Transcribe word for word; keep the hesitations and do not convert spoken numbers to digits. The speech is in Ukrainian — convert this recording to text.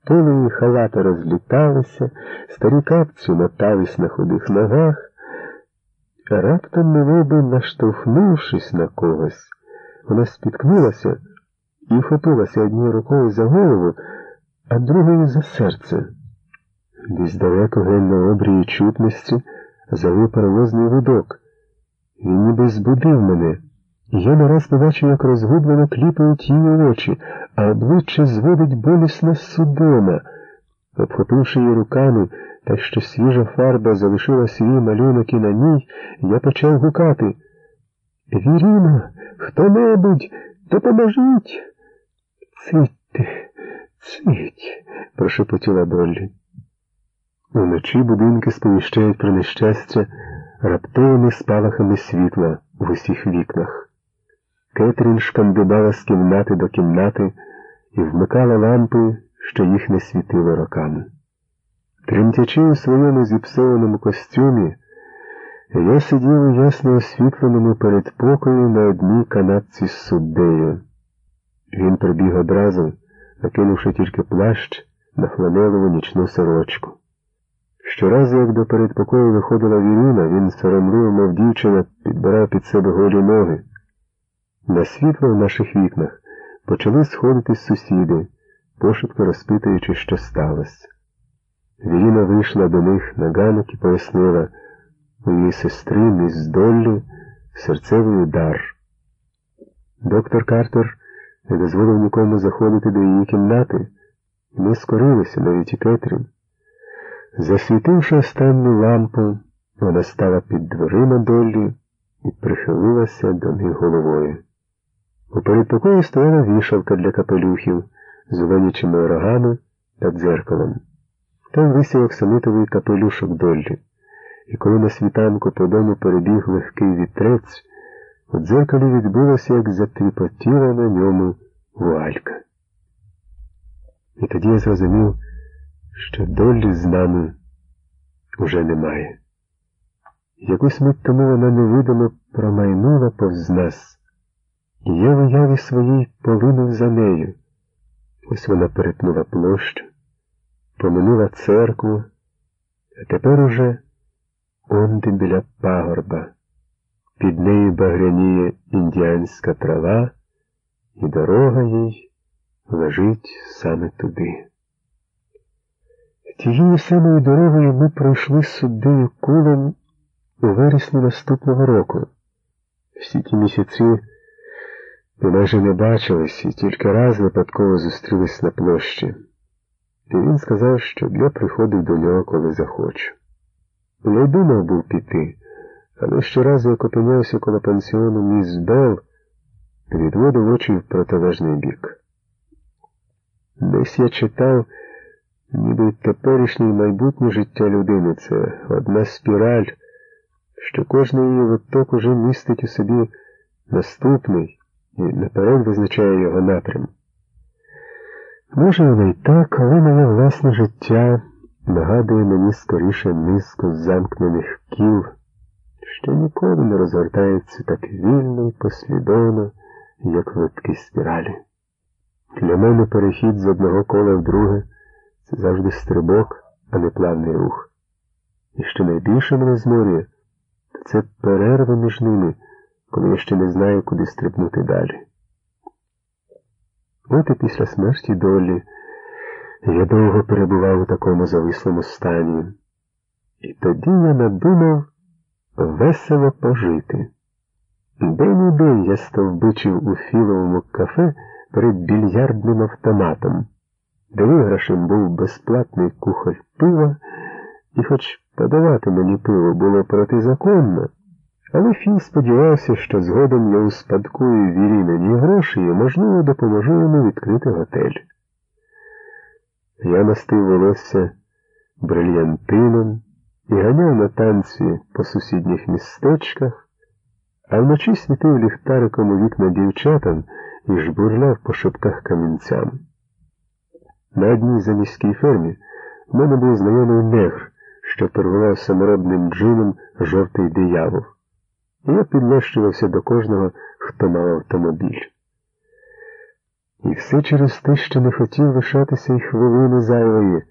Поли халата розліталися, старі капці мотались на худих ногах. А раптом, немоби наштовхнувшись на когось, вона спіткнулася і вхопилася однією рукою за голову, а другою за серце. Десь далеко геть на обрії чутності завив паровозний гудок. Він ніби збудив мене. Я нараз побачив, як розгублено кліпають її очі, а обличчя зводить болісна судома. Обхопивши її руками, так що свіжа фарба залишила свій малюнок і на ній, я почав гукати: «Віріно, хто-небудь, допоможіть!» «Цитьте, цить!» – прошепотіла Доллі. Уночі будинки сповіщають про нещастя раптовими спалахами світла в усіх вікнах. Кетрін шкандибала з кімнати до кімнати і вмикала лампи, що їх не світило роками. Тремтячи у своєму зіпсованому костюмі, я сидів у ясно освітленому передпокої на одній канапці з суддею. Він прибіг одразу, накинувши тільки плащ на фланелову нічну сорочку. Щоразу, як до передпокою виходила Віріна, він соромливо, мов дівчина, підбирав під себе голі ноги. На світло в наших вікнах почали сходитись сусіди, пошепки розпитуючи, що сталося. Віріна вийшла до них на ганок і пояснила: у її сестри, міс Доллі, серцевий удар. Доктор Картер не дозволив нікому заходити до її кімнати, і ми скорилися, навіть і Кетрін. Засвітивши останню лампу, вона стала під дверима Доллі і прихилилася до них головою. У передпокої стояла вішалка для капелюхів з оленячими рогами та дзеркалом. Там висів оксамитовий капелюшок Доллі, і коли на світанку по дому перебіг легкий вітрець, у дзеркалі відбулося, як затріпотіла на ньому вуалька. І тоді я зрозумів, що Доллі з нами уже немає. Якусь мить тому вона невидимо промайнула повз нас, і я в уяві своїй полинув за нею. Ось вона перетнула площу, поминула церкву, а тепер уже онде біля пагорба. Під нею багряніє індіанська трава, і дорога їй лежить саме туди. Тією самою дорогою ми пройшли з суддею Кулем у вересні наступного року. Всі ті місяці ми майже не бачились і тільки раз випадково зустрілись на площі. І він сказав, що я приходив до нього, коли захочу. Я й думав був піти, але щоразу, як опинявся коло пансіону міс Белл, відводив очі в протилежний бік. Десь я читав, ніби теперішнє і майбутнє життя людини – це одна спіраль, що кожний її виток уже містить у собі наступний і наперед визначає його напрям. Може, воно і так, але моє власне життя нагадує мені скоріше низку замкнених кіл, що ніколи не розгортається так вільно і послідовно, як витки спіралі. Для мене перехід з одного кола в друге – це завжди стрибок, а не плавний рух. І що найбільше мене зморює, то це перерви між ними, коли я ще не знаю, куди стрибнути далі. От і після смерті Доллі я довго перебував у такому завислому стані. І тоді я надумав весело пожити. День у день я стовбичив у філовому кафе перед більярдним автоматом, де виграшем був безплатний кухоль пива, і хоч подавати мені пиво було протизаконно, але Фі сподівався, що згодом я успадкую Вірінині гроші і, можливо, допоможу йому відкрити готель. Я мастив волосся брильянтином і ганяв на танці по сусідніх містечках, а вночі світив ліхтариком у вікна дівчатам і жбурляв по шибках камінцями. На одній заміській фермі в мене був знайомий негр, що торгував саморобним джином «Жовтий диявол». І я підлещувався до кожного, хто мав автомобіль. І все через те, що не хотів лишатися й хвилини зайвої.